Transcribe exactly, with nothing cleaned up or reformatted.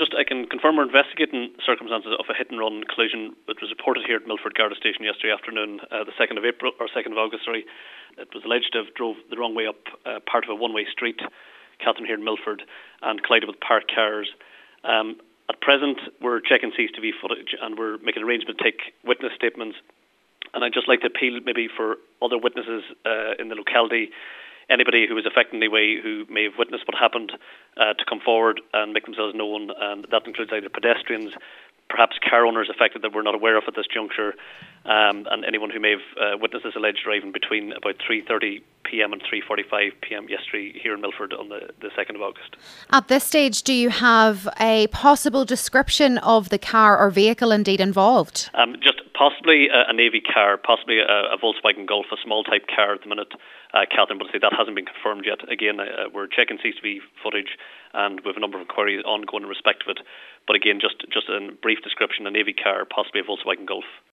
just I can confirm we're investigating circumstances of a hit and run collision that was reported here at Milford Garda Station yesterday afternoon, uh, the second of April or second of August. Sorry, it was alleged to have drove the wrong way up uh, part of a one-way street, Catherine here in Milford, and collided with parked cars. Um, at present, we're checking C C T V footage and we're making arrangements to take witness statements. And I'd just like to appeal maybe for other witnesses uh, in the locality, anybody who is affected in any way who may have witnessed what happened, uh, to come forward and make themselves known. And that includes either pedestrians, perhaps car owners affected that we're not aware of at this juncture, um, and anyone who may have uh, witnessed this alleged driving between about three thirty p m and three forty-five p m yesterday here in Milford on the, the second of August. At this stage, do you have a possible description of the car or vehicle indeed involved? Um, just possibly a, a Navy car, possibly a, a Volkswagen Golf, a small type car at the minute, uh, Catherine, but I say that hasn't been confirmed yet. Again, uh, we're checking C C T V footage and we have a number of inquiries ongoing in respect of it. But again, just, just a brief description, a Navy car, possibly a Volkswagen Golf.